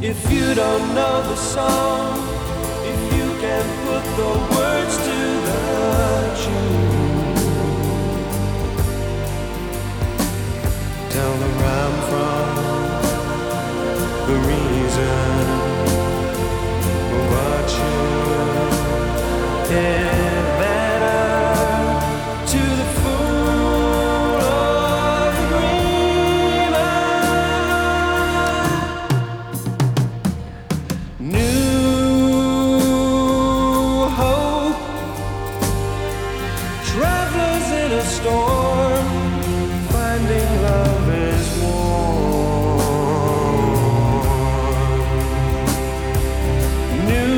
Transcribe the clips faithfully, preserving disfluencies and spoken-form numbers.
If you don't know the song, if you can put the words to the tune, tell them where I'm from, the reason for what you did better to the fool or the dreamer. New hope, travelers in a storm, finding love is warm. New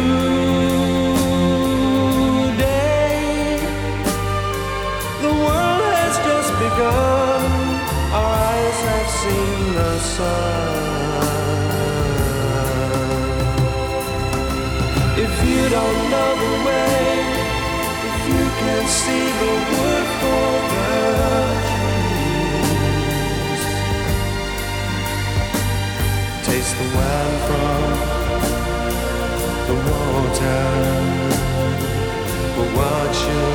day, the world has just begun. Our eyes have seen the sun. If you don't know the way, if you can't see the wood for the trees, taste the wine from the water, but watch you